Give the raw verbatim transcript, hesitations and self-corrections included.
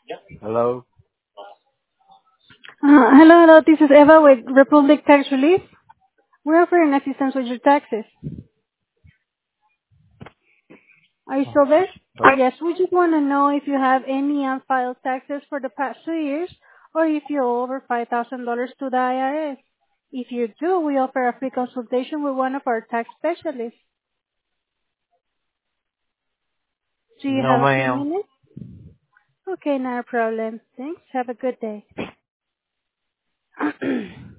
Hello? Uh, hello, hello. This is Eva with Republic Tax Relief. We're offering assistance with your taxes. Are you still there? Yes, we just want to know if you have any unfiled taxes for the past two years or if you owe over five thousand dollars to the I R S. If you do, we offer a free consultation with one of our tax specialists. Do you No, have a few ma'am. minutes? Okay, not a problem. Thanks. Have a good day.